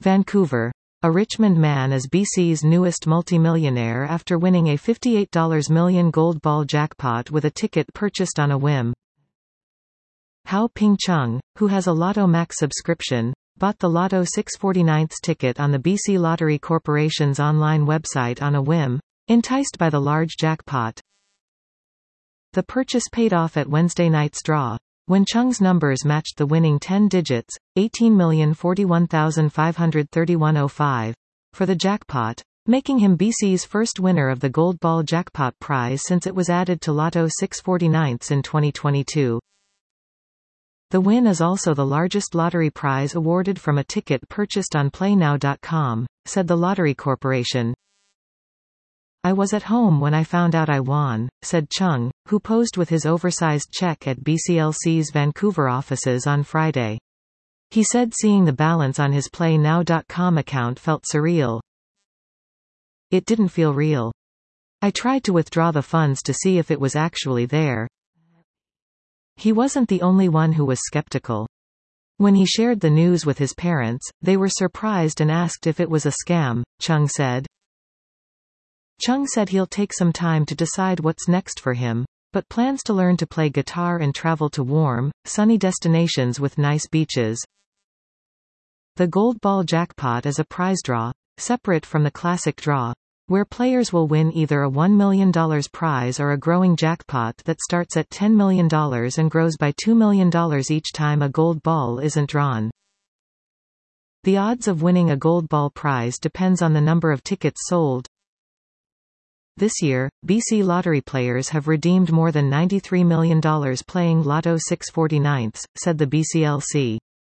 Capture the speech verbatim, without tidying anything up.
Vancouver. A Richmond man is B C's newest multimillionaire after winning a fifty-eight million dollars gold ball jackpot with a ticket purchased on a whim. Hao Ping Chung, who has a Lotto Max subscription, bought the Lotto six forty-nine ticket on the B C Lottery Corporation's online website on a whim, enticed by the large jackpot. The purchase paid off at Wednesday night's draw, when Chung's numbers matched the winning ten digits, eighteen million forty-one thousand five hundred thirty-one point oh five, for the jackpot, making him B C's first winner of the Gold Ball jackpot prize since it was added to Lotto six forty-nine in twenty twenty-two. The win is also the largest lottery prize awarded from a ticket purchased on play now dot com, said the Lottery Corporation. "I was at home when I found out I won," said Chung, who posed with his oversized check at B C L C's Vancouver offices on Friday. He said seeing the balance on his play now dot com account felt surreal. "It didn't feel real. I tried to withdraw the funds to see if it was actually there." He wasn't the only one who was skeptical. When he shared the news with his parents, they were surprised and asked if it was a scam, Chung said. Chung said he'll take some time to decide what's next for him, but plans to learn to play guitar and travel to warm, sunny destinations with nice beaches. The Gold Ball jackpot is a prize draw, separate from the classic draw, where players will win either a one million dollars prize or a growing jackpot that starts at ten million dollars and grows by two million dollars each time a gold ball isn't drawn. The odds of winning a gold ball prize depends on the number of tickets sold. This year, B C lottery players have redeemed more than ninety-three million dollars playing Lotto six forty-nine, said the B C L C.